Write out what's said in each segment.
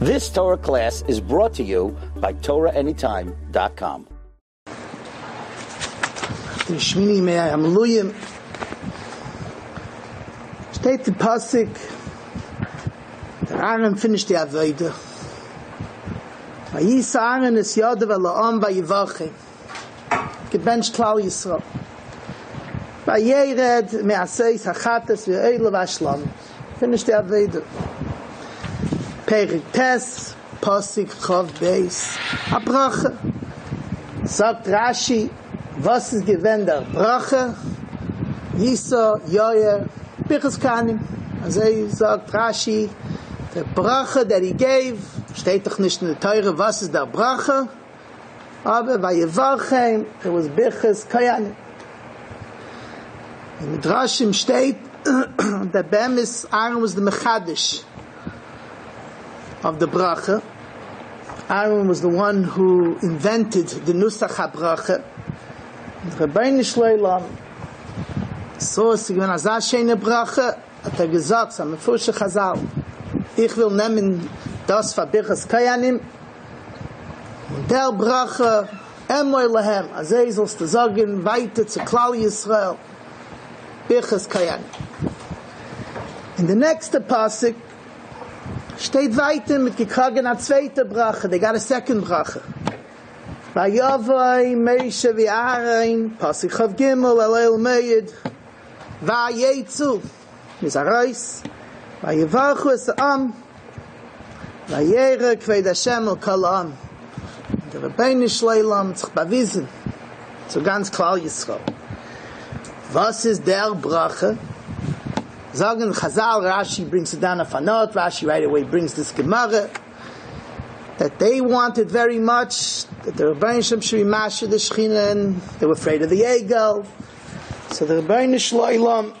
This Torah class is brought to you by TorahAnytime.com. Shmini Me'amaluyim steht the Pasuk that Aaron finished the Avodah. Vayisa Aaron es Yadav Eloam Vayivachim gebenched Klal Yisrael Vayered Me'aseis Hachatas Ve'oila V'ashlam finished the Avodah. Perik Tes Pasuk Chav Beis Habracha sagt Rashi was ist gewend der Brache Yisa Yoyer Bichas Kanim also sagt Rashi der Brache that he gave steht doch nicht in der Teure was ist der Brache aber bei Yevachem there was Bichas Kayanim in Midrashim steht that Bemis Aaron was the Mechadish of the Brache. Aaron was the one who invented the Nusach HaBrache. Rabbeinu Shleilam so sie gewinnen als das schöne Brache hat gesagt, am Mefusche Chazal ich will nehmen das von Bichas Kayanim und der Brache Emoy Lehem also sollst du sagen weiter zu Klal Yisrael Bichas Kayanim. In the next Pasuk steht weiter mit gekragen a zweite Brache, they got a second Brache. Vayavai Meishe v'Aaron Pasuk Chav Gimel Elel Meid Vayetzu Mizarais Vayevarchu es Am Vayere Kved Hashem El Kol Am. Der Rabbeinu Shleilam sich bewiesen zu ganz Klal Yisrael. Was ist der Brache? Sagen Chazal, Rashi brings it down a Fanot, Rashi right away brings this Gemara, that they wanted very much, that the Rebbeinu Shem should be Masha the Shechina, and they were afraid of the Egel. So the Rebbeinu Shleilam,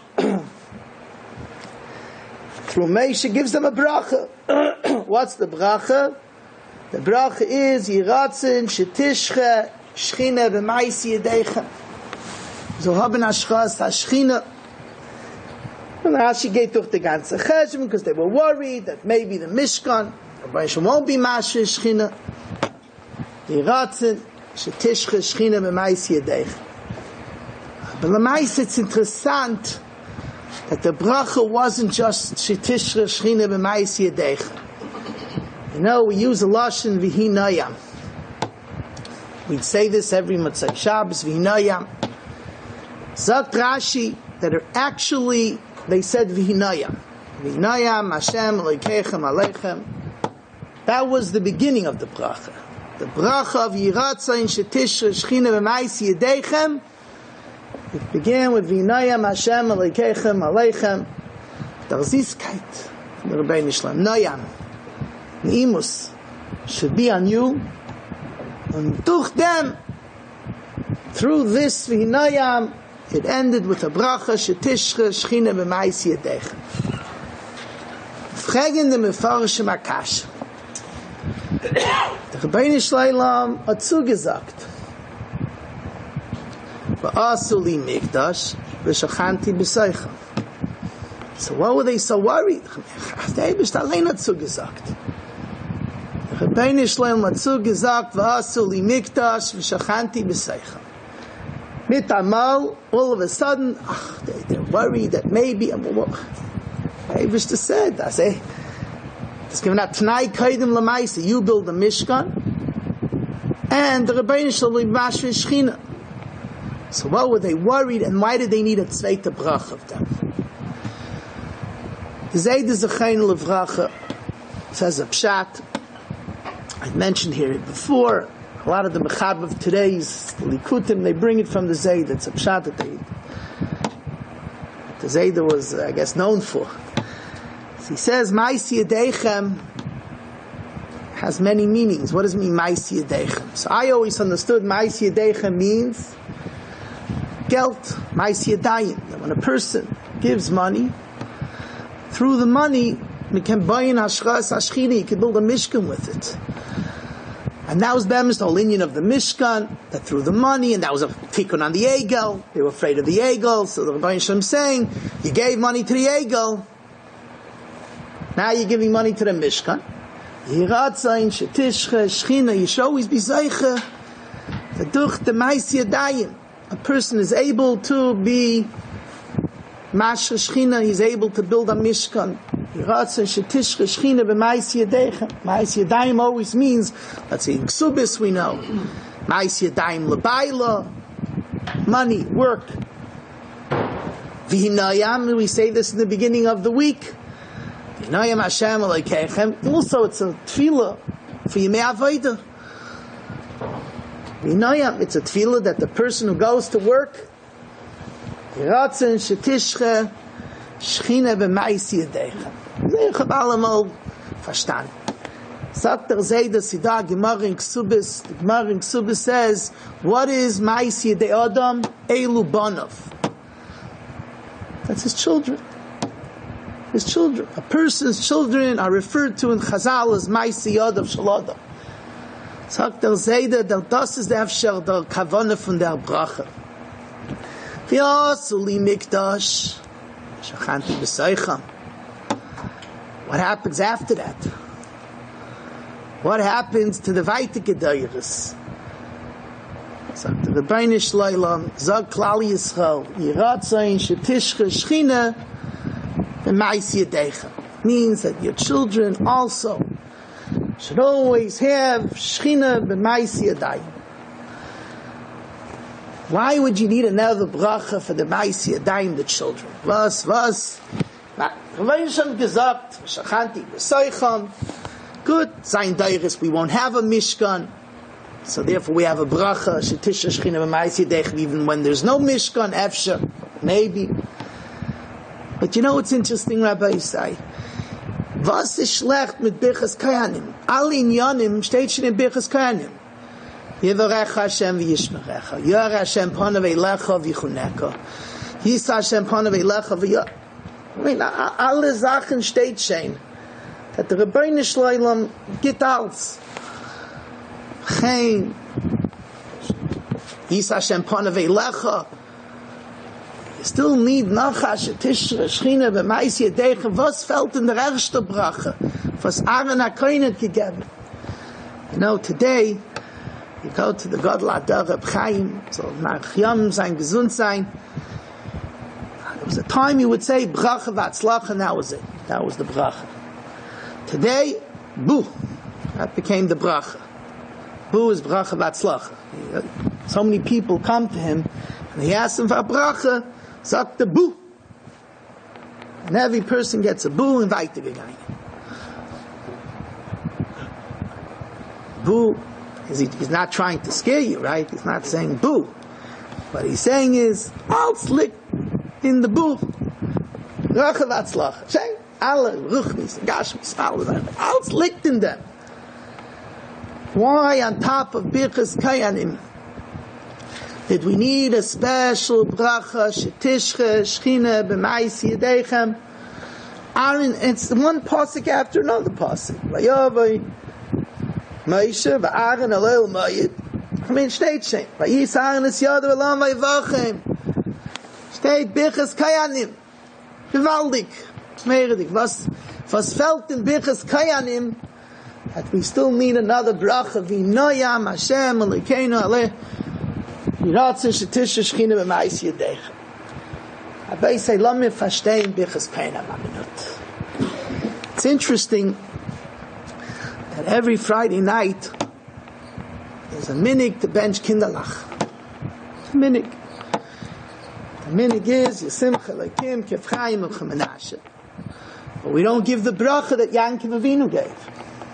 through Meisha, gives them a bracha. What's the bracha? The bracha is, Yiratzin, Shetishche, Shechina, B'maisi Yedeicha. So haben Ashchas, Shechina. And Rashi gave durch the ganze Cheshbon because they were worried that maybe the Mishkan, the Rebbeinu won't be Masha Shechina. Yiratzin, Shetishche, Shechina, B'maisi Yedeicha. But L'maisa, it's interessant that the bracha wasn't just Shetishche, Shechina, B'maisi Yedeicha. You know, we use a lashon V'hinayam. We'd say this every Motzei Shabbos, V'hinayam. Zakt Rashi, that are actually, they said V'hinayam. V'hinayam, Hashem, Elokeichem, Aleichem. That was the beginning of the bracha. The bracha of Yiratzayin, Shetishre, Shechina, B'maisi Yedeichem. It began with V'hinayam, Hashem, Elokeichem, Aleichem. Darzizkeit from the Rebbeinu Shleilam. Noyam. Neimus should be on you. And durch them, through this V'hinayam, it ended with a bracha Shetishche Shechina B'maisi Yedeichem. Fragen the Mefarshim Akash. The Rebbeinu Shleilam hat zugesagt. V'asu li mikdash v'shachanti b'seicha. So why were they so worried? The Eibush allein hat zugesagt. The Rebbeinu Shleilam hat zugesagt v'asu li mikdash v'shachanti b'seicha. Mit Amal, all of a sudden, they're worried that maybe, I wish to say, I say, it's given out Tnai Kaidim Lamaisa, you build a Mishkan, and the Rebbeinu shall be Mashvi Shechina. So what were they worried, and why did they need a Tzveita Bracha of them? The Zayd is a Chayin Levracha, says a Pshat. I mentioned here before, a lot of the Mechab of today's Likutim, they bring it from the Zayd. It's a Pshat that the Zayd was, I guess, known for. So he says, Maisi Yedeichem has many meanings. What does it mean, Maisi Yedeichem? So I always understood Maisi Yedeichem means Geld, Maisi Yedayim. That when a person gives money, through the money, he can buy an Ashras Ashchini, he can build a Mishkan with it. And that was the whole Indian of the Mishkan, that through the money, and that was a tikkun on the Egel. They were afraid of the Egel, so the Rebbeinu Shem saying, you gave money to the Egel, now you're giving money to the Mishkan. Yiratzain shetishcha shchina. You should always be zeicha. V'duch the ma'is yadayim. A person is able to be mashra shchina. He's able to build a mishkan. Yiratzain shetishcha shchina b'ma'is yadayim. Ma'is yadayim always means, let's say in Ksubis we know, ma'is yadayim l'bayla, money, work. V'hinayam, we say this in the beginning of the week. V'hinayam Hashem Elokeichem. Also, it's a tefillah for Yemei Avodah. V'hinayam, it's a tefillah that the person who goes to work, Yiratzen shetishche shchina b'ma'is yadeicha. Ich hab allemal verstanden. Sagt der Zayda Sidah Gemara in Ksubis. The Gemara in Ksubis says, what is ma'is yadei Adam? Eilu banov. That's his children. His children. A person's children are referred to in Chazal as Ma'aseh Yadav Shel Adam. Sagt der Zayda, das ist der Efsher, der Kavanah von der Brache. V'yasu li mikdash, shachanti b'seicham. What happens after that? What happens to the Vaitike Deiris? Sagt der Rebbeinu Shloim, Zog Klal Yisrael, Yiratzain shetishcha shchina b'ma'is yadeicha. Means that your children also should always have shchina b'ma'is yadayim. Why would you need another bracha for the ma'is yadayim, the children? Was? Rebbeinu Shem gesagt, shachanti b'seicham. Good, Zayin Deiris, we won't have a Mishkan. So therefore we have a bracha, shetisha shchina b'ma'is yadeicha, even when there's no Mishkan, efsher, maybe. But you know what's interesting, Rabbi Yisai? Was ist schlecht mit Birchas Kayanim? Alle Inyanim steht schon in Birchas Kayanim. Yevarecha Hashem v'yishmerecha. Yara Hashem panav eilecha v'yichuneka. Yisa Hashem panav eilecha v'yah. I mean, alle Sachen steht schon. That the Rebbeinu Shloim get out. Chain. Yisa Hashem panav eilecha. You still need Nachash, Tishra, Shchina, B'ma'is Yadeicha. Was fällt in der erste Brache? Was Aaron HaKohen gegeben. You know, today, you go to the Gadol Adar Reb Chaim, so nach Yom sein, gesund sein. There was a time you would say, Brache v'atzlacha, and that was it. That was the Brache. Today, Bu. That became the Brache. Bu is Brache v'atzlacha. So many people come to him, and he asks him for a Brache, sagt the Bu. And every person gets a Bu and weitergegangen. Bu, he's not trying to scare you, right? He's not saying Bu. What he's saying is, I'll slick in the Bu. Rache v'atzlacha. Say, alle ruchnis, gashmis, I'll slick in them. Why on top of Birchas Kayanim did we need a special bracha, shetishcha, shchina, b'ma'is yadechem? Aaron, it's one pasuk after another pasuk. Vayavai, Moshe, v'Aaron alel mayit. I mean, steht shein. Vayis Aaron es yadu elam vayvachem. Steht Birchas Kayanim. Gewaldig. Meredig. Was fällt in Birchas Kayanim, that we still need another bracha, v'noyam Hashem, Elokeinu aleh, Yiratzen shetisha shchina b'ma'is yadeicha. Abai say, lo me verstehen Birchas Kayanim a minute. It's interesting that every Friday night there's a minig to bench kinderlach. It's a minig. The minig is Yisimcha Elokim Kef Chaim U'Chem Menashe. But we don't give the bracha that Yankov Avinu gave.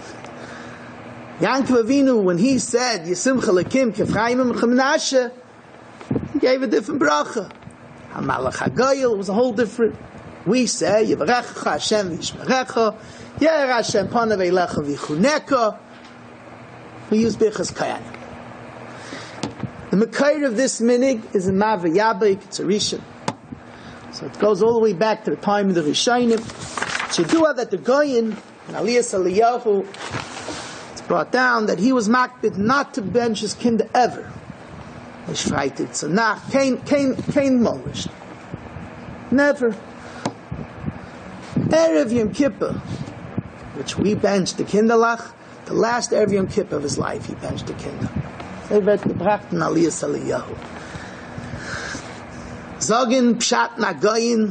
Yankov Avinu, when he said Yisimcha Elokim Kef Chaim U'Chem Menashe, he gave a different bracha. HaMalach HaGoyel was a whole different. We say Yivarecha Hashem v'Yishmerecha, Yer Hashem panav eilecha v'yichuneka. We use Birchas Kayanim. The Mekayr of this minig is in Mav Yabik, it's a Rishon. So it goes all the way back to the time of the Rishonim. Shedua that the Goyin, in Aliyas Eliyahu, it's brought down that he was makbid not to bench his kinder ever. Shfreitet, so nach, kein Molish. Never. Erev Yom Kippur, which we bench the Kinderlach, the last Erev Yom Kippur of his life, he benched the Kinder. They wird gebracht in Aliyah Saliyahu. Zogin Pshat Nagoyin.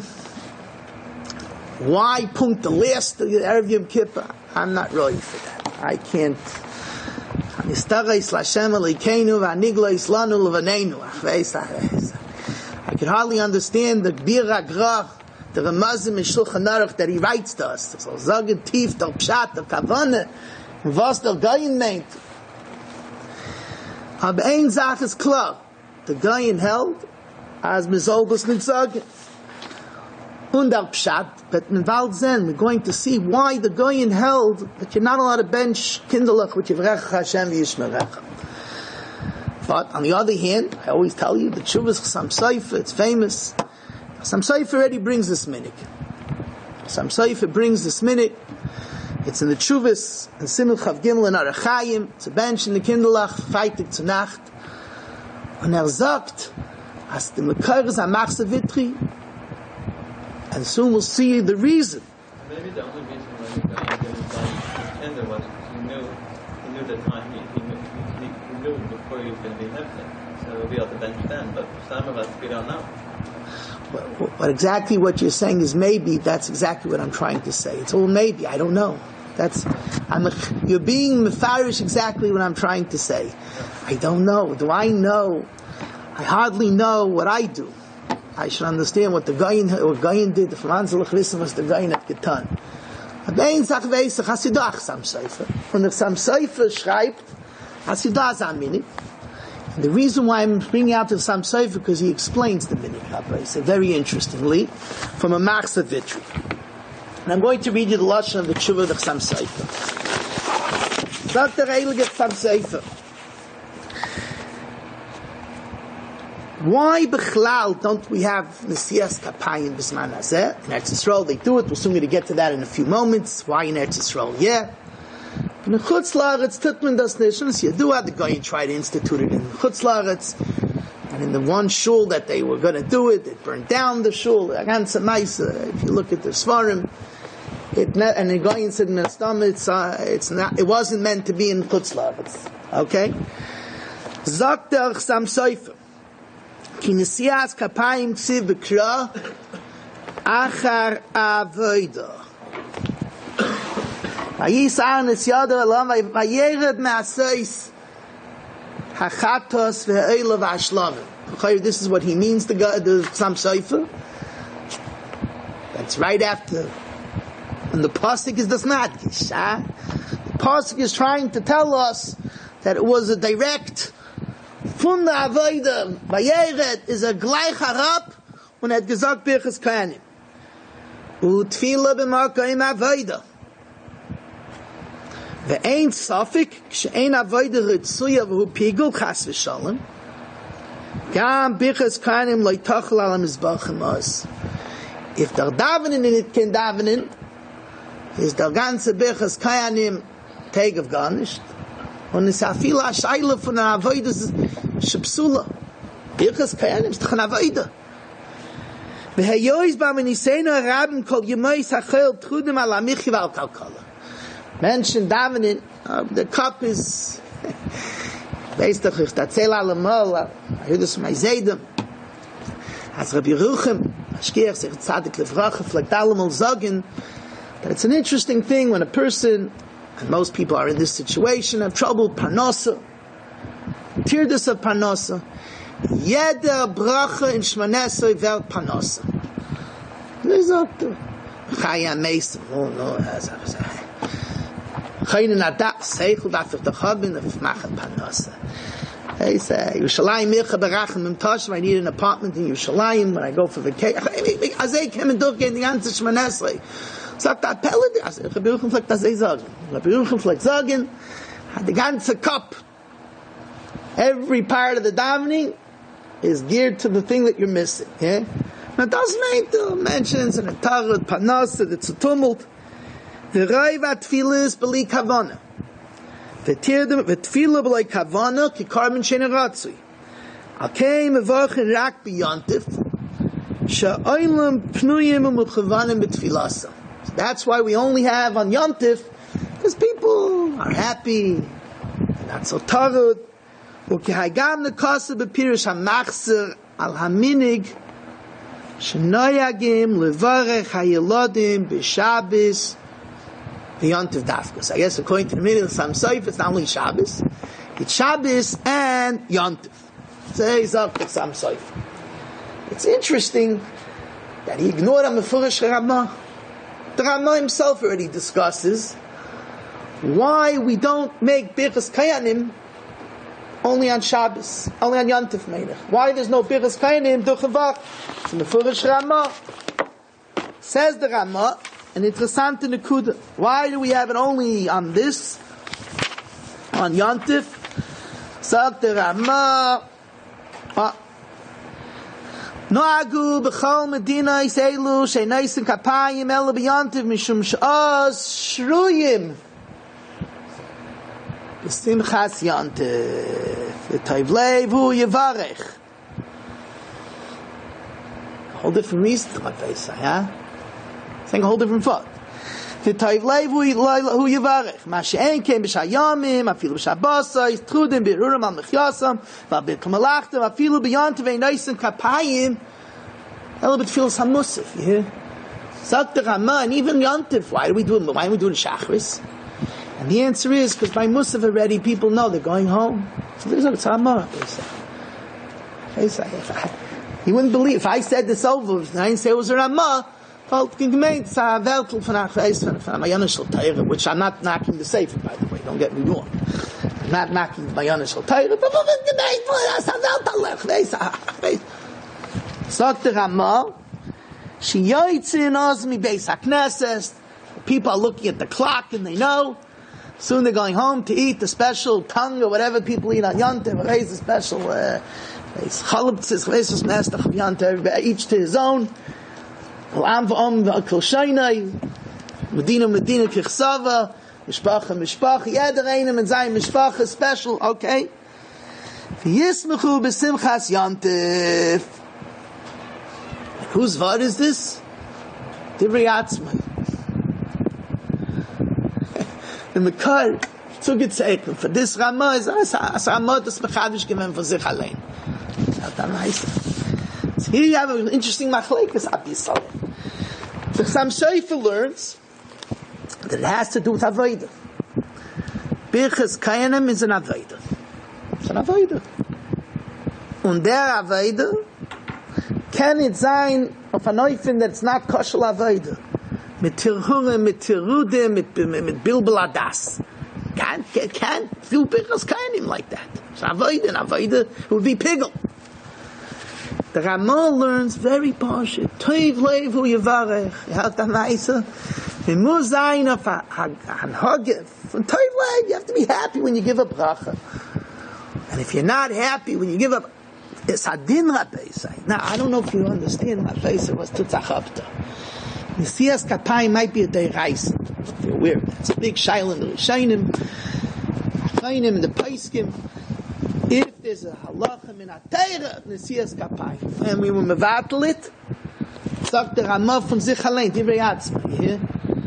Why punkt the last Erev Yom Kippur? I'm not ready for that. I can't. I can hardly understand the Bira Grach, the Ramazim in Shulchan Aruch that he writes to us. So Zogin Tief, der Pshat, der Kavane, was der Goyin meint. Aber ein Sach ist klar. The Goyin held as Mizolbus nicht sagen. Und der Pshat, but in Valzen, we're going to see why the Goyin held that you're not allowed to bench Kinderlach with Yivrecha Hashem v'Yishmerecha. But on the other hand, I always tell you, the Tshuvas Chassam Sofer, it's famous. Chassam Sofer already brings this minhag. Chassam Sofer brings this minhag. It's in the Tshuvas, in Simul Chav Gimel and Arachayim. It's a bench in the Kinderlach, feitig zu Nacht. Und sagt, as the Mekayres HaMachse Vitri, and soon we'll see the reason. Maybe the only reason why the guy didn't buy Kinder was because he knew the time, he knew before he was going to be Niflin. So he'll be able to bench then, but some of us, we don't know. But exactly what you're saying is maybe, that's exactly what I'm trying to say. It's all maybe, I don't know. You're being mefarish exactly what I'm trying to say. I don't know. Do I know? I hardly know what I do. I should understand what the Goyin did. The Vermanzelach Rissen was the Goyin at Getan. Abein sach weisach, Hasidach Chassam Sofer. When the Chassam Sofer schreibt, Hasidach Zaminik. And the reason why I'm bringing out the Chassam Sofer, because he explains the Minik Rabbi. So very interestingly, from a Machse Vitri. And I'm going to read you the Lashon of the Tshuva of the Chassam Sofer. Sagt der Heilige Chassam Sofer. Why Bechlal don't we have Nesias Kapayim Bisman Hazeh? In Eretz Yisrael they do it. We're soon going to get to that in a few moments. Why in Eretz Yisrael? Yeah. In the Chutz La'aretz tut man das nicht. You do have the guy and try to institute it in the Chutz La'aretz. And in the one shul that they were going to do it, it burned down the shul. If you look at the Svarim, and the guy said in the stomach, it wasn't meant to be in Chutz La'aretz. Okay? Zakt der Chassam Sofer. Ki nesias kapayim ksiv b'kra achar avoda. Vayisar nesyado elam vayered me'asois hachatos ve'oila v'ashlavim. This is what he means, the Chassam Sofer. That's right after. And the pasuk is das madgish. The pasuk is trying to tell us that it was a direct von der Avoida, Vayeret is a gleich harab und hat gesagt Birchas Kohanim. Utfila b'makayim Avoida. Ve'ein safik, k'she'ein Avoida ritzuya v'hu pigul chas v'shalom, gam Birchas Kohanim lo yitachal al ha-mizbachim os. If der Davenin in it can Davenin, is der ganze Birchas Kohanim Teg of Garnished, und es afila Shaila von der Avoida Shepsula. Birchas Kohanim ist doch eine Avoida. V'heyois b'ameniseinu harabim kol yemois hachol trudim al hamichi v'al kalkala. Menschen davenin, the cup is, weißt doch, ich erzähle allemal, I heard this from my Zedem, as Rabbi Yeruchim, Ashkiach, sich tzadik levracha, fliegt allemal sagen, that it's an interesting thing when a person, and most people are in this situation, have trouble, parnasa, Tirdus of Parnasa. Jeder Brache in Shmanesoi Welt Parnasa. They sagte, Chaya Meisem, oh no, Chayne Nadak, Seichel, darf ich doch haben, if machen Parnasa. They say, Yerushalayim, Mircha Berachem, Im Tosh, I need an apartment in Yerushalayim, when I go for vacation. Azay kemen durchgehen, die ganze Shmanesoi. Sagt der Appelle, Rabbi Yeruchim fliegt das sagen. Rabbi Yeruchim fliegt sagen, hat die ganze Kopf, every part of the davening is geared to the thing that you're missing. Yeah? Now, it doesn't make the mentions and a tarot, panasa, it's a tumult. The raiva tefillah is b'li kavana. The tefillah b'li kavana ki karben sheneratzui. Alkei mevachin rak b'yantif sha'olam pnuyim u'mukavanim b'tefilasa. That's why we only have on Yontif Because people are happy, not so tarud. וכהגם נקוסה בפירוש המחסר על המיניג שנויגים לברך הילודים בשבס ויונטף דווקא. So I guess according to the meaning of some Seif, it's not only Shabbos, it's Shabbos and Yontef. Some Seif. It's interesting that he ignored a Mefurish Ramah. The Ramah himself already discusses why we don't make Birchas Kayanim only on Shabbos, only on Yontef Melech. Why there's no Birchas Kayanim Duchavach? It's in the Mefurish Ramah. Says the Ramah, an interessant nekuda. Why do we have it only on this, on Yontef? Sagt the Ramah, Noagu b'chol medina iselu she'neisim kapayim ela b'Yontef mishum she'oz shruyim b'simchas Yontef v'toivlei v'hu yevarech. A whole different reason to my face, huh? Saying a whole different thought. V'toivlei v'hu yevarech ma she'en kem b'shayamim afilu b'shabosai trudim b'rurim al mechyasam v'abirkum alachtem afilu b'Yontef she'neisim kapayim ela b'tfilas hamusaf. You hear? Sagt the Ramah, and even Yontef, why are we doing Shachris? And the answer is because by Musaf already people know they're going home. So there's no Ramah. He wouldn't believe if I said this over. I didn't say it was a Ramah. Which I'm not knocking the Sefer, by the way. Don't get me wrong. I'm not knocking my Yanishal Torah. Sagt the Ramah, she yoitzin ozmi beis hakneses. People are looking at the clock and they know. Soon they're going home to eat the special tongue or whatever people eat on Yontef. Raise the special chaluptzis, chlesus nestach of Yontef. Each to his own. Medina kichsava, mishpacha, yedereinim and zayin mishpacha special. Okay. V'yismechu b'simchas Yontef. Whose word is this? Divrei Atzmai. The Mekar took it zeichen. For this Ramah is as Ramah das Mechadish given for sich allein. So here you have an interesting machlekes Abisal. The Chassam Sofer learns that it has to do with Avodah. Birchas Kayanim is an Avodah. It's an Avodah. Und der Avodah can it sein auf a Neufin that it's not kosher Avodah. Mit Tirhurim, mit Tirudim, mit Bilbel Adas. Can't do Birchas Kayanim like that. It's Avodah would be Pigel. The Ramah learns very partial. Toiv levu yivarech. Yalt ha'maisa. V'mu zayin of hanhagif. From toiv lev, you have to be happy when you give a bracha. And if you're not happy when you give up, it's hadin Rabbeisai. Now, I don't know if you understand Rabbeisai was tutzachapta. Nesias kapayim might be a deiraisa. If you're aware of that. It's a big shaila in the Rishayim, Achayim, and the Paiskim. If there's a halacha min ha-teira, Nesias kapayim, and we will mevatel it, sagt der Ramah von sich allein, Divrei Atzmai, you hear?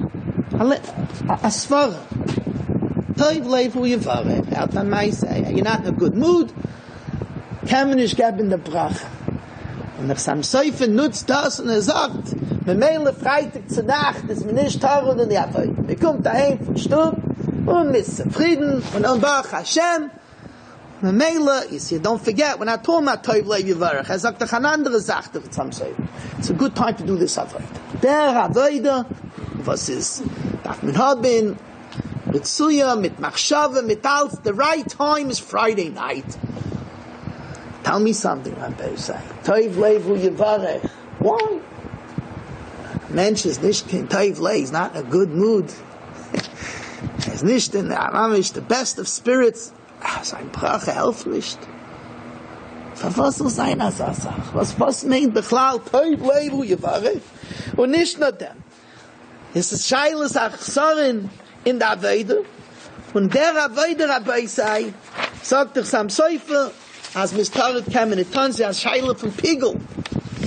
Asvara. Toiv leifu yivarech. Out on my say, you're not in a good mood, Kamenish gab in the bracha. Und der Chassam Sofer nutzt das und sagt, Memele Freitag zur Nacht ist mir nicht teurer denn die Avodah. Wir kommt daheim vom Stub und mit Frieden und dann Baruch Hashem. Memele is here. Don't forget, when I told my Toiv Leiv Yivarech, I sagt doch an andere Sache, der Chassam Sofer. It's a good time to do this Avodah. Der Avodah, was ist, darf man haben, mit Suya, mit Machshava, mit alles, the right time is Friday night. Tell me something, Rabbi say. Toiv Leivu Yivarech. Why? Mensch is nicht in Toiv Leiv. He's not in a good mood. He's nicht in the best of spirits. Sein Brache helft nicht. For was soll sein als Asach? Was meint Bechlal Toiv Leivu Yivarech? Und nicht nur dem. Es ist Scheiles Achsorin in der Avodah. Und der Avodah, Rabbi say, sagt der Chassam Sofer, as Mistaret came in it turns as Shaila from Pigel.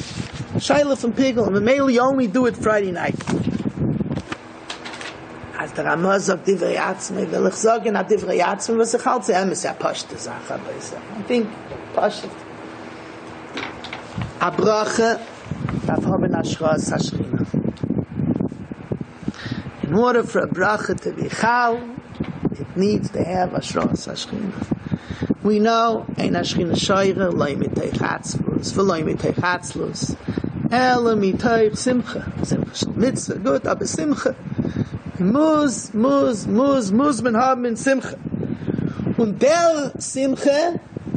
And the male you only do it Friday night. As der Ramah sagt Divrei Atzmei, will ich sagen, at Divrei Atzmei, was ich halt sehen, ist ja Pashte Sache, aber I think, Pashte. A Brache, darf haben Ashras Hashchina. In order for a Brache to be Chal, it needs to have Ashras Hashchina. We know, Ein Hashchina Shoyre, Loi Miteich Atzlus, V'loi Miteich Atzlus, Ela Miteich Simcha. Simcha Shal Mitzvah, gut, aber Simcha. Muss man haben in Simcha. Und der Simcha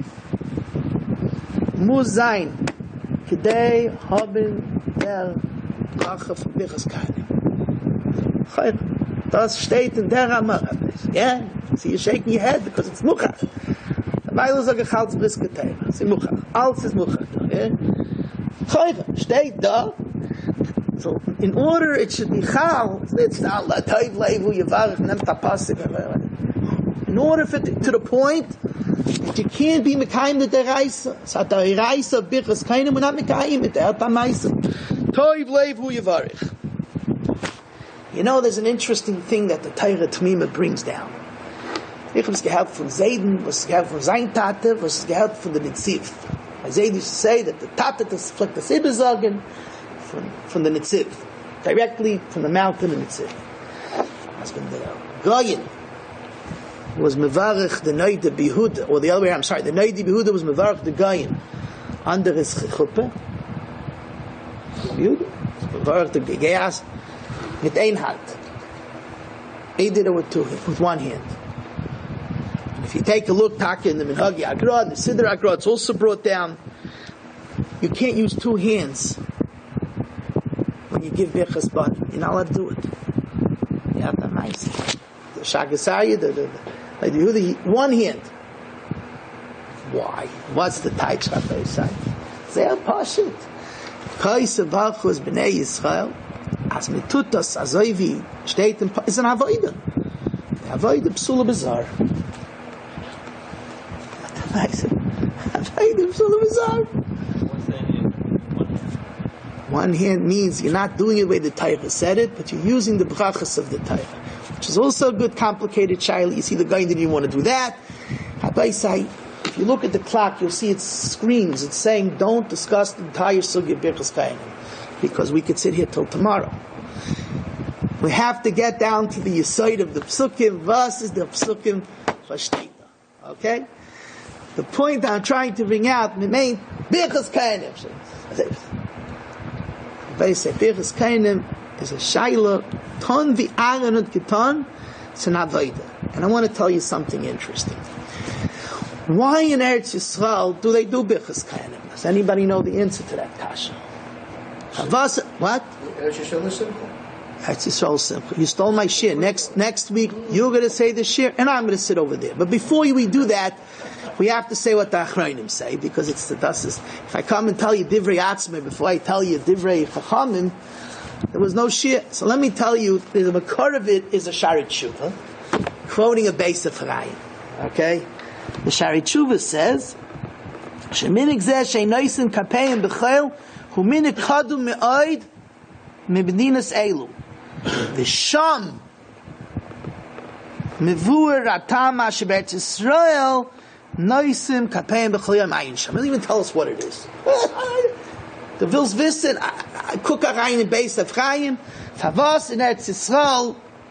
muss sein, kedei haben der Brache von Birchas Keinem. Das steht in der Ramah. Yeah? See, you're shaking your head because it's Muchach. The Bible is like a Chalz Briske Tema. It's Muchach. Alles ist Muchach. Yeah? Steht da. So, in order it should be Chal, it's not La Taiv Leivu Yavarech Nemta Pasik. In order for to the point that you can't be Mekayim the Deraisa. So at the Deraisa of Birchas Keinem, we're not Mekayim it. At the Maisa. Taiv Leivu Yavarech. You know, there's an interesting thing that the Torah Tmima brings down. Ich was gehört von Zayden, was gehört von sein Tate, was gehört von der Netziv. Zayden used to say that the Tate das fliegt das Ibezagen from the Netziv, directly from the mountain of Netziv. As when the Goyen was Mevarech the Noide Behuda, or the other way, I'm sorry, the Noide Behuda was Mevarech the Goyen under his chuppah. Behuda, Mevarech the Geas mit ein Hand. He did it with one hand. And if you take a look, Taka in the Minhagi Agra, the Siddur Agra, it's also brought down. You can't use two hands when you give Birchas Banim. You're not allowed to do it. You have to mice. The Shagasaya, the one hand. Why? What's the Taich Shabbos say? Sehr Pashit. Kais Avachus B'nei Yisrael, as Mitutas Azoivi steht in is an Avoida. Avoida Psula Bizarre. Avoida Psula Bizarre. One hand means you're not doing it the way the Torah said it, but you're using the brachas of the Torah, which is also a good, complicated child. You see the guy didn't even want to do that. If you look at the clock, you'll see it screams. It's saying, don't discuss the entire sugya Birchas Keinem, because we could sit here till tomorrow. We have to get down to the yesod of the psukim versus the psukim v'shteita. Okay? The point I'm trying to bring out, the main Birchas Keinem. They say Birchas Keinem is a shayla, ton v'aron and keton, it's an avodah. And I want to tell you something interesting. Why in Eretz Yisrael do they do Birchas Keinem? Does anybody know the answer to that kasha? What? Eretz Yisrael is simple. Eretz Yisrael is simple. You stole my shir. Next week, you're going to say the shir, and I'm going to sit over there. But before we do that, we have to say what the Achrayim say, because it's the dusses. If I come and tell you Divrei Atzmei before I tell you Divrei Chachamim, there was no shir. So let me tell you, the makor of it is a Sharit Tshuva, quoting a base of Harayim. Okay? The Sharit Tshuva says, Sheminik zeh sheinoisim kapeim b'chel hu minik kadum me'oid mebedinas elu v'sham mevuer ratam asher be'etz Yisrael noisim kapeim b'chel yom ayin sham. Doesn't even tell us what it is. The Vils wissen, I cook a rein in base of Chaim, Favos in Eretz Yisrael,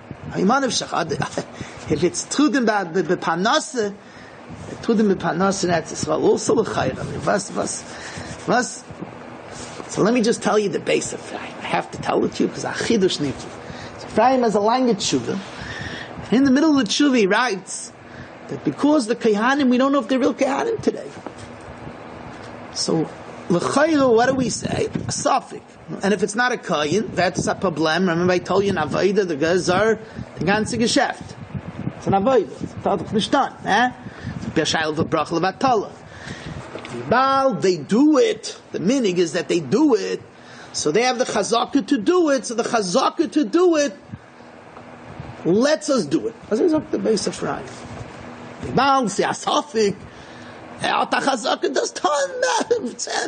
if it's Trudim b'Panasse, Trudim b'Panasse in Eretz Yisrael, also l'chayr. I mean, was. So let me just tell you the base of Chaim. I have to tell it to you because Achidush Nifli. So Chaim has a language tshuva. In the middle of the tshuva he writes that because the Kehanim, we don't know if they're real Kehanim today. So, l'chayr, what do we say? A suffix. And if it's not a koyin, that's a problem. Remember I told you in Avodah, the Gazar, the ganze Geschäft. It's an Avodah. It's Tadach Nishtan. B'shayl v'brach levatala. They do it. The meaning is that they do it. So they have the chazaka to do it. So the chazaka to do it lets us do it. As is the base of Ryan. B'al, see a suffix. Out the chazaka does ton.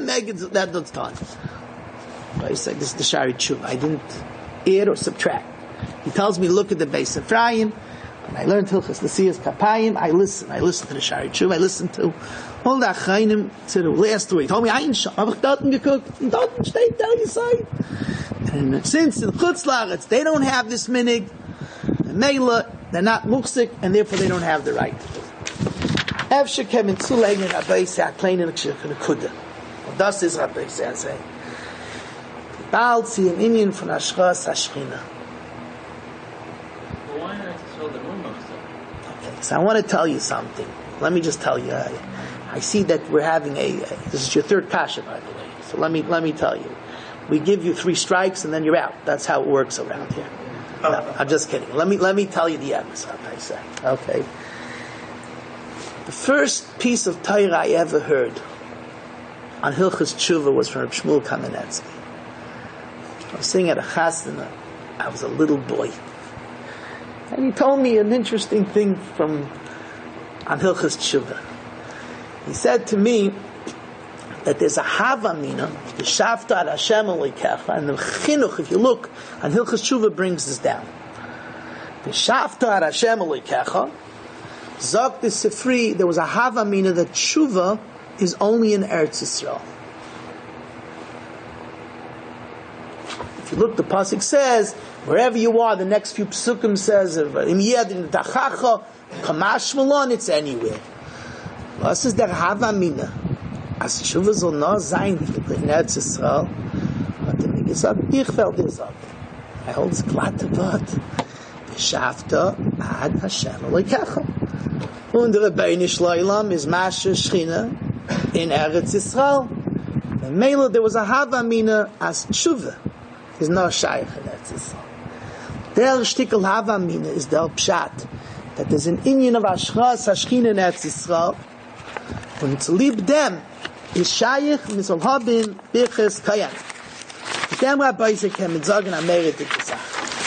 That does ton. I said this is the Shari Tshuva. I didn't add or subtract. He tells me, look at the Beis Ephraim. When I learned Hilchas Nesias Kapayim, I listen to the Shari Tshuva, I listen to all the Achainim to the last week. He told me, I habe dort geguckt, und dort steht der Yisai. And since in Chutz La'aretz, they don't have this minig, and Meila, they're not muksik, and therefore they don't have the right to do it. Efshe kem in Zulegen Rabbi Yisai, a kleine Nekuda. Und das ist Rabbi Yisai. Bald sie im Indien von Ashras Hashchina. Okay, so I want to tell you something. Let me just tell you. I see that we're having this is your third kasha, by the way. So let me tell you. We give you 3 strikes and then you're out. That's how it works around here. No, I'm just kidding. Let me tell you the episode. I say, okay. The first piece of Torah I ever heard on Hilchas Tshuva was from Reb Shmuel Kamenetsky. I was sitting at a chasana. I was a little boy, and he told me an interesting thing from on Hilchas Tshuva. He said to me that there's a Havamina, the Shavta ad Hashem Elokecha, and the Chinuch, if you look, on Hilchas Tshuva brings this down. The Shavta ad Hashem Elokecha, Zok the Sifri, there was a Havamina that Tshuva is only in Eretz Yisrael. If you look, the pasuk says, wherever you are, the next few psukim says, Im yedin tachacha, kamash malon, it's anywhere. Was ist der Havamina? As Tshuva soll nur sein in Eretz Yisrael, hat mir gesagt, ich will dir sagen. I hold this glatte Wort. V'shavta ad Hashem Elokecha. Und der Rebbeinu Shloilam is Masher Shechina in Eretz Yisrael. And Mela, there was a Havamina as Tshuva. Is no shaykh in Eretz Yisrael. Der Shtikel Havamina is der Pshat that there's an Indian of Ashras Hashchina in Eretz Yisrael, and to lieb them is shaykh misol habin birches kayam. Mit dem Rabbi Yisai kann man sagen, Amerit die Sache.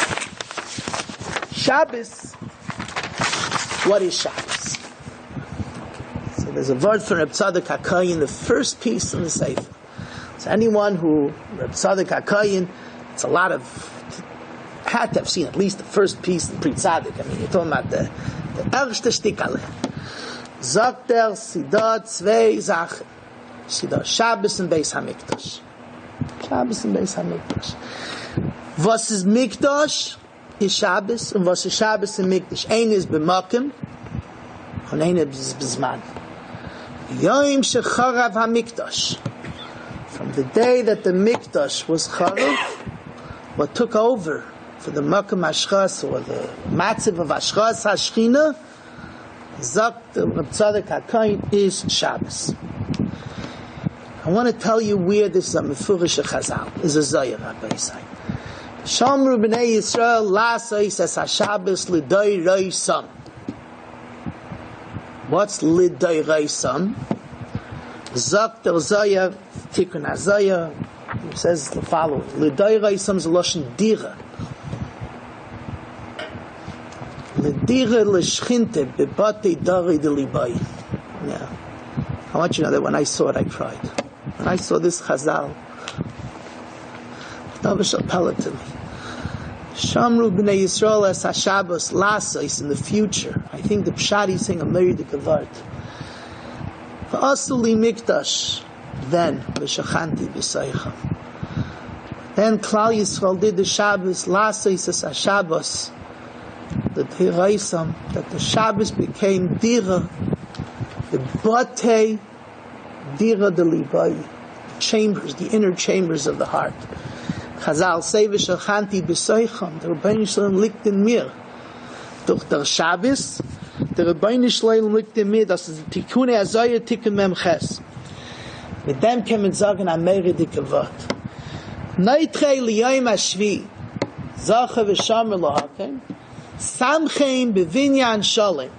Shabbos, what is Shabbos? So there's a word from Reb Tzadok HaKoyin, the first piece in the Sefer. So anyone who, Reb Tzadok HaKoyin, it's a lot of, had to have seen at least the first piece in Pri Tzadik. I mean, you're talking about the erste Stikale. Sagt Sidah zwei Sachen. Sidah Shabbos and Beis HaMikdash. Shabbos and Beis HaMikdash. Was is Mikdash? Is Shabbos. And was is Shabbos and Mikdash? Ein is b'makim, and ein is b'zman. Yom shecharav HaMikdash. From the day that the Mikdash was charav, what took over for the Makam Ashchas, or the Matziv of Ashchas Hashchina, Zak the Reb Tzadok HaKoyin, is Shabbos. I want to tell you where this is a Mefurish Chazal, is a Zohar, Rabbi Yisai. Shamru b'nei Yisrael, La'asais es HaShabbos l'doi roisam. What's l'doi roisam? Zak the Zohar, Tikkun HaZohar, it says the following: L'doi roisam is a Lashon Dira. L'dira l'shchinte b'batei dari d'libai. Yeah. I want you to know that when I saw it, I cried. When I saw this Chazal, David shall tell it to me. Shamru b'nei Yisrael es HaShabbos La'asais, in the future. I think the Pshat is saying a Meridik Avart. V'asu li mikdash, then v'shachanti b'seicham. Then Klal Yisrael did the Shabbos La'asais es HaShabbos, the Tiraisam, that the Shabbos became Dira, the Batei Dira de Libai, chambers, the inner chambers of the heart. Chazal say v'shachanti b'seicham, the Rebbeinu Shalom liegt in mir. Durch der Shabbos, der Rebbeinu Shalom liegt in mir, das ist die Tikkun HaZohar, Tikkun Mem Ches. Mit dem kann man sagen, a meire dicke Wort. Neitrei liyom hashvi, zache v'shamer lahakem, samchein b'vinyan shalem.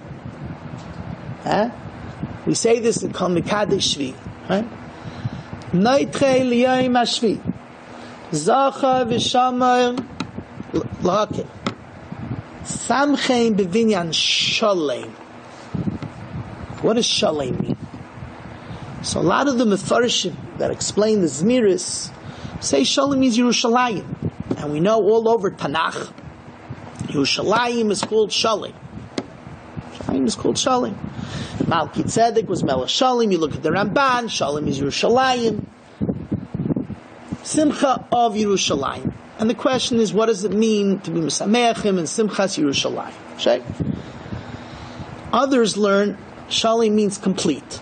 We say this in Kol Mekadesh Shvi, right? Neitrei liyom hashvi, zache v'shamer lahakem, samchein b'vinyan shalem. What does shalem mean? So a lot of the Mefarshim that explain the Zmiris say Shalom means Yerushalayim. And we know all over Tanakh Yerushalayim is called Shalim. Shalim is called Shalim. Malki Tzedek was Melech Shalim. You look at the Ramban, Shalim is Yerushalayim. Simcha of Yerushalayim. And the question is, what does it mean to be Mesameachim and Simchas Yerushalayim? Okay? Others learn Shalim means complete.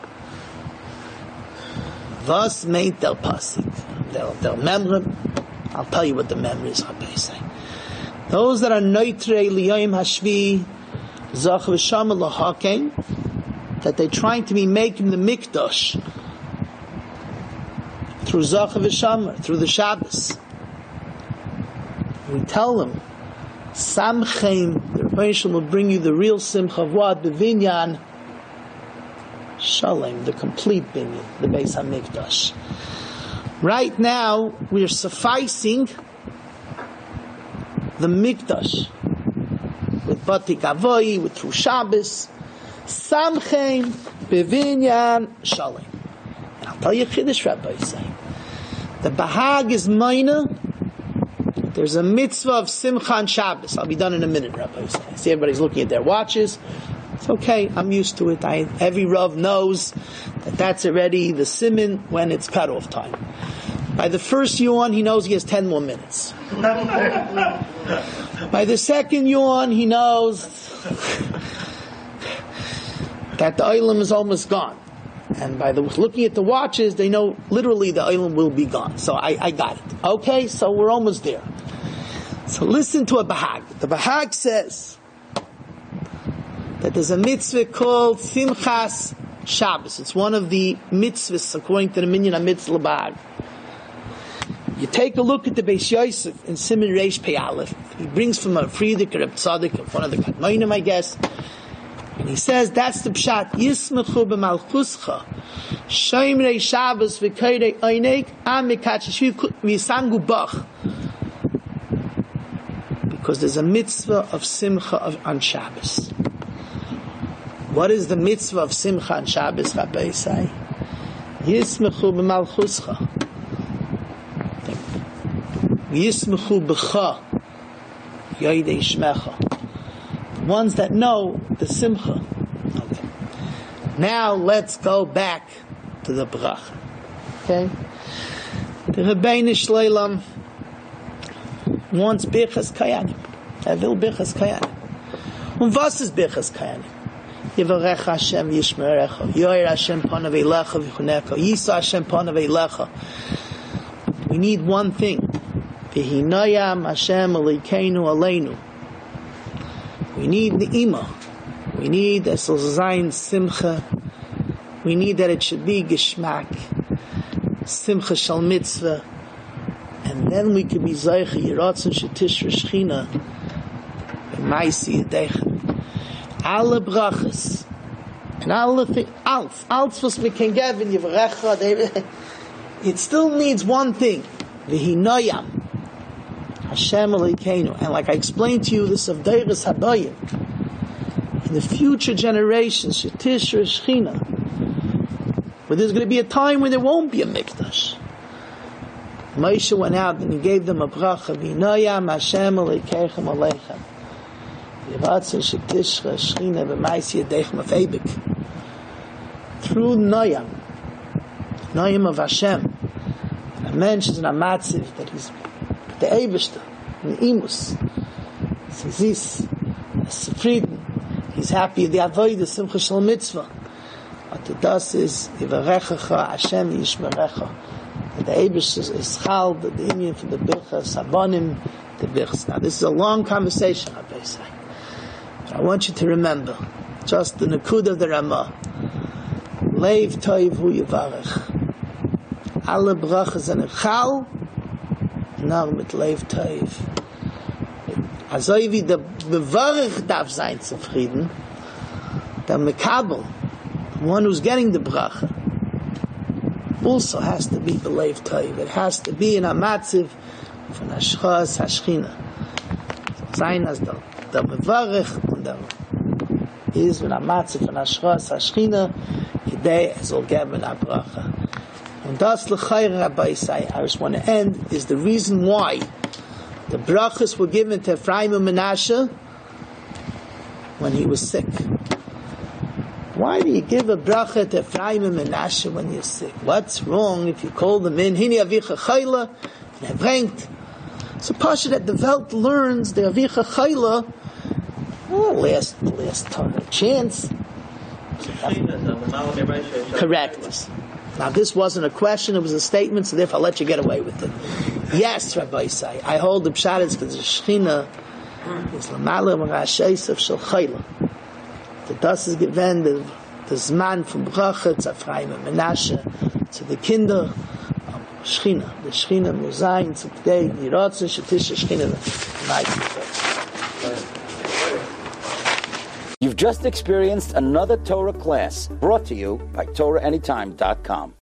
Thus made del pasik. Del memrim. I'll tell you what the memrim is, Rabbi say. Those that are noitrei liyayim hashvi zach v'shama lahakein, that they're trying to be making the mikdash through zach v'shama, through the Shabbos. We tell them, samchein, the Rebbeinu Shalom will bring you the real simcha of what? The vinyan Shalem, the complete binyan, the Beis HaMikdash. Right now, we are sufficing the Mikdash with Bati Gavoyi, with through Shabbos, Samchein, Bevinyan, Shalem. And I'll tell you Chiddush, Rabbi say. The Bahag is minor. There's a mitzvah of Simcha and Shabbos. I'll be done in a minute, Rabbi say. I see everybody's looking at their watches. It's okay, I'm used to it. Every Rav knows that that's already the siman when it's cutoff time. By the first yuan, he knows he has 10 more minutes. By the second yuan, he knows that the olam is almost gone. And by looking at the watches, they know literally the olam will be gone. So I got it. Okay, so we're almost there. So listen to a Bahag. The Bahag says that there's a mitzvah called Simchas Shabbos. It's one of the mitzvahs according to the Minyan HaMitzvah Bahag. You take a look at the Beis Yosef in Siman Reish Pei Aleph. He brings from a Frierdiker Reb Tzaddik, one of the Kadmonim, I guess. And he says, that's the Pshat. Yismechu b'malchuscha. Shoymrei Shabbos v'koirei oinek am mekacheshiv v'yisangu bach. Because there's a mitzvah of Simcha on Shabbos. What is the mitzvah of Simcha on Shabbos, Rabbi say? Yismechu b'malchuscha. Yismechu b'cha. Yoidei shmecha. The ones that know the Simcha. Okay. Now let's go back to the bracha. Okay? The Rebbeinu Shleilam wants Birchas Kayanim. Will Birchas Kayanim. Und was ist Birchas Kayanim? Yivarech Hashem Yishmerecha. Yoir Hashem Panav Eilecha V'chunecha. Yisa Hashem Panav Eilecha. We need one thing. V'hinayam Hashem Elokeinu Aleinu. We need Ne'ima. We need that Esel Zayin Simcha. We need that it should be Geshmak. Simcha Shal Mitzvah. And then we could be Zaycha Yiratzin Shetishra Shechina. B'maisi Yedechem. Alle brachas and alle alles was we can give in Yivrecha, it still needs one thing: V'hinayam Hashem Elokeinu. And like I explained to you, this of Deiras Habayim in the future generations, Shetishra Shechina, where there's going to be a time when there won't be a mikdash. Moshe went out and he gave them a bracha: V'hinayam Hashem Elokeichem Aleichem. Through Noyam of Hashem, a mentions in a matziv that he's the Eibishter, in Imus. He's Frieden. He's happy. The Avodah Simcha Shel Mitzvah. What it does is Yivarechacha Hashem Yishmerecha. The Eibishter is Chal, the Indian for the Birchas Sabonim, the Birchas. Now this is a long conversation, I say. I want you to remember just the Nakud of the Ramah. Leiv Toiv Hu Yivarech. Alle brachas and Chal, nar mit Leiv Toiv. Also wie der Bevarech darf sein zufrieden, der Mekabel, the one who's getting the bracha, also has to be Leiv Toiv. It has to be in a matziv von Ashchas Hashchina. Sein as the Mevarech und der is when a matzah von Ashras Hashchina Kidei soll geben a bracha. Und das l'chayr Rabbi say, I just want to end, is the reason why The brachas were given to Ephraim and Menashe when he was sick. Why do you give a bracha to Ephraim and Menashe when you're sick? What's wrong if you call them in? Hini avicha chayla, and they're brengt. So Pasha that the Welt learns the avicha chayla, last chance. Correct. Now this wasn't a question, it was a statement, so therefore I'll let you get away with it. Yes, Rabbi Isai, I hold the pshat is because the Shechina is l'mala m'rashaysav shel chayla. The das is given the zman from bracha to Ephraim and Menashe to the kinder Shechina. The Shechina muzayin to today yiratzin shetish Shechina. You've just experienced another Torah class brought to you by TorahAnytime.com.